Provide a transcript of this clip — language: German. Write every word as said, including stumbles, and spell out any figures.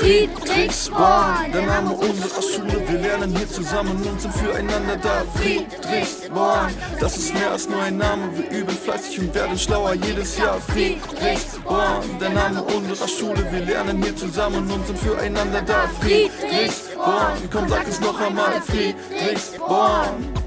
Friedrichsborn, der Name unserer Schule. Wir lernen hier zusammen und sind füreinander da. Friedrichsborn, das ist mehr als nur ein Name. Wir üben fleißig und werden schlauer jedes Jahr. Friedrichsborn, der Name unserer Schule. Wir lernen hier zusammen und sind füreinander da. Friedrichsborn, komm, sag es noch einmal. Friedrichsborn.